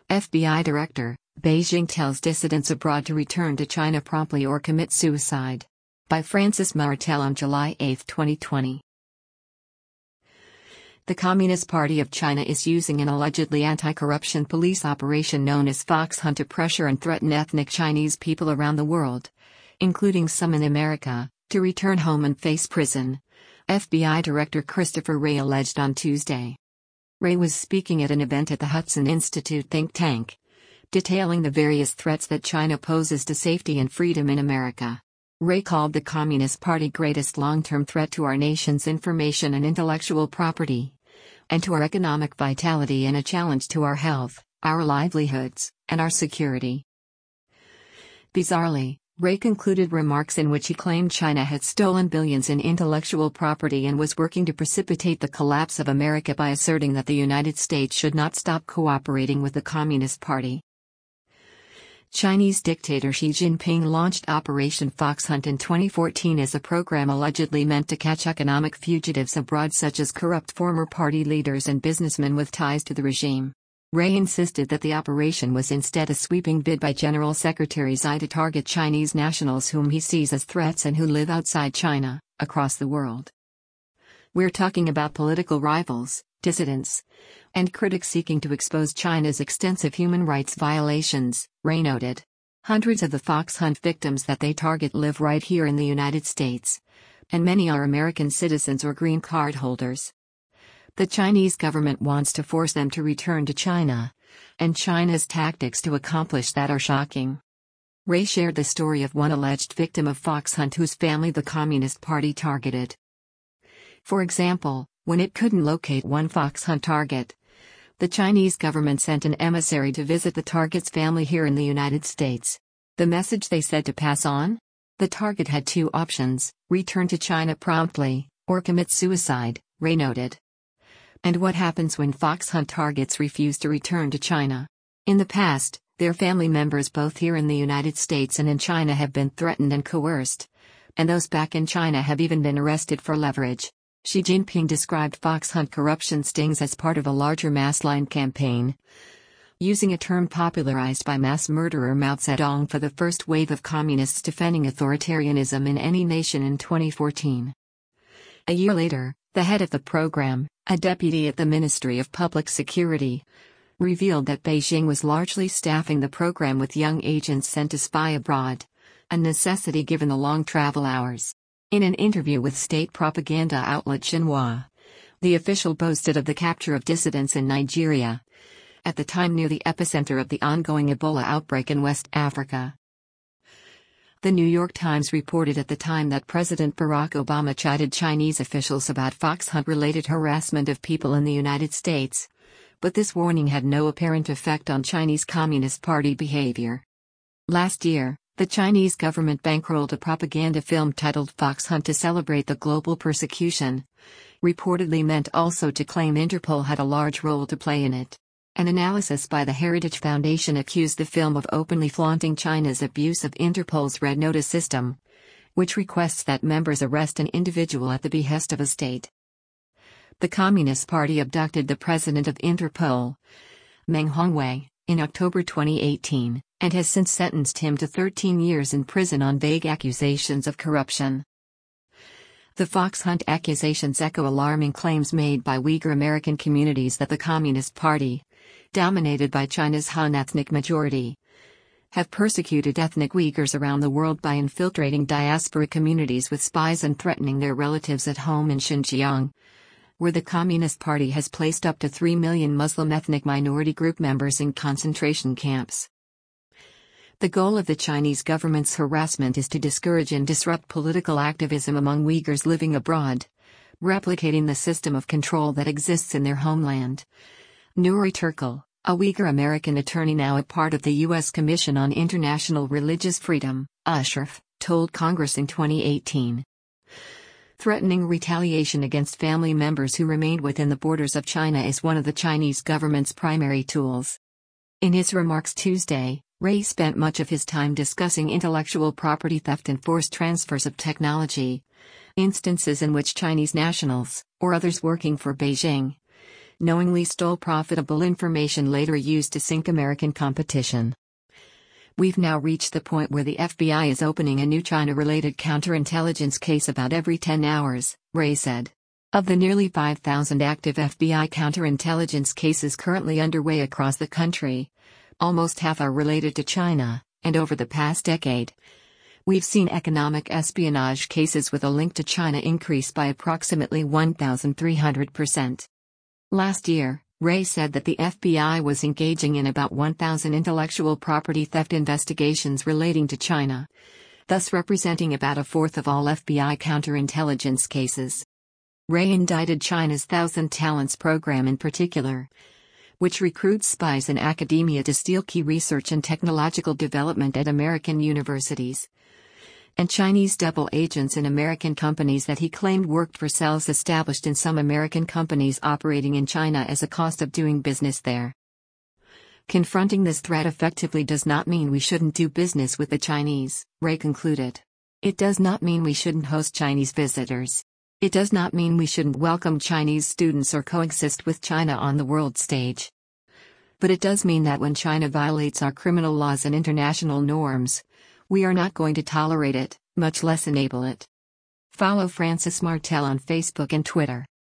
FBI Director, Beijing tells dissidents abroad to return to China promptly or commit suicide. By Francis Martel on July 8, 2020. The Communist Party of China is using an allegedly anti-corruption police operation known as Fox Hunt to pressure and threaten ethnic Chinese people around the world, including some in America, to return home and face prison, FBI Director Christopher Wray alleged on Tuesday. Wray was speaking at an event at the Hudson Institute think tank, detailing the various threats that China poses to safety and freedom in America. Wray called the Communist Party greatest long-term threat to our nation's information and intellectual property, and to our economic vitality, and a challenge to our health, our livelihoods, and our security. Bizarrely, Wray concluded remarks in which he claimed China had stolen billions in intellectual property and was working to precipitate the collapse of America by asserting that the United States should not stop cooperating with the Communist Party. Chinese dictator Xi Jinping launched Operation Fox Hunt in 2014 as a program allegedly meant to catch economic fugitives abroad such as corrupt former party leaders and businessmen with ties to the regime. Wray insisted that the operation was instead a sweeping bid by General Secretary Xi to target Chinese nationals whom he sees as threats and who live outside China, across the world. We're talking about political rivals, dissidents, and critics seeking to expose China's extensive human rights violations, Wray noted. Hundreds of the Fox Hunt victims that they target live right here in the United States, and many are American citizens or green card holders. The Chinese government wants to force them to return to China, and China's tactics to accomplish that are shocking. Wray shared the story of one alleged victim of Fox Hunt whose family the Communist Party targeted. For example, when it couldn't locate one Fox Hunt target, the Chinese government sent an emissary to visit the target's family here in the United States. The message they said to pass on? The target had two options: return to China promptly, or commit suicide, Wray noted. And what happens when Fox Hunt targets refuse to return to China? In the past, their family members both here in the United States and in China have been threatened and coerced, and those back in China have even been arrested for leverage. Xi Jinping described Fox Hunt corruption stings as part of a larger mass line campaign, using a term popularized by mass murderer Mao Zedong for the first wave of communists defending authoritarianism in any nation in 2014. A year later, the head of the program, a deputy at the Ministry of Public Security, revealed that Beijing was largely staffing the program with young agents sent to spy abroad, a necessity given the long travel hours. In an interview with state propaganda outlet Xinhua, the official boasted of the capture of dissidents in Nigeria, at the time near the epicenter of the ongoing Ebola outbreak in West Africa. The New York Times reported at the time that President Barack Obama chided Chinese officials about Fox Hunt-related harassment of people in the United States, but this warning had no apparent effect on Chinese Communist Party behavior. Last year, the Chinese government bankrolled a propaganda film titled Fox Hunt to celebrate the global persecution, reportedly meant also to claim Interpol had a large role to play in it. An analysis by the Heritage Foundation accused the film of openly flaunting China's abuse of Interpol's Red Notice system, which requests that members arrest an individual at the behest of a state. The Communist Party abducted the president of Interpol, Meng Hongwei, in October 2018, and has since sentenced him to 13 years in prison on vague accusations of corruption. The Fox Hunt accusations echo alarming claims made by Uyghur American communities that the Communist Party, dominated by China's Han ethnic majority, have persecuted ethnic Uyghurs around the world by infiltrating diaspora communities with spies and threatening their relatives at home in Xinjiang, where the Communist Party has placed up to 3 million Muslim ethnic minority group members in concentration camps. The goal of the Chinese government's harassment is to discourage and disrupt political activism among Uyghurs living abroad, replicating the system of control that exists in their homeland. Nuri Turkal, a Uyghur American attorney now a part of the U.S. Commission on International Religious Freedom, USHRF, told Congress in 2018. Threatening retaliation against family members who remained within the borders of China is one of the Chinese government's primary tools. In his remarks Tuesday, Wray spent much of his time discussing intellectual property theft and forced transfers of technology, instances in which Chinese nationals, or others working for Beijing, knowingly stole profitable information later used to sink American competition. We've now reached the point where the FBI is opening a new China-related counterintelligence case about every 10 hours, Wray said. Of the nearly 5,000 active FBI counterintelligence cases currently underway across the country, almost half are related to China, and over the past decade, we've seen economic espionage cases with a link to China increase by approximately 1,300%. Last year, Wray said that the FBI was engaging in about 1,000 intellectual property theft investigations relating to China, thus representing about a fourth of all FBI counterintelligence cases. Wray indicted China's Thousand Talents program in particular, which recruits spies in academia to steal key research and technological development at American universities, and Chinese double agents in American companies that he claimed worked for cells established in some American companies operating in China as a cost of doing business there. Confronting this threat effectively does not mean we shouldn't do business with the Chinese, Wray concluded. It does not mean we shouldn't host Chinese visitors. It does not mean we shouldn't welcome Chinese students or coexist with China on the world stage. But it does mean that when China violates our criminal laws and international norms, we are not going to tolerate it, much less enable it. Follow Francis Martel on Facebook and Twitter.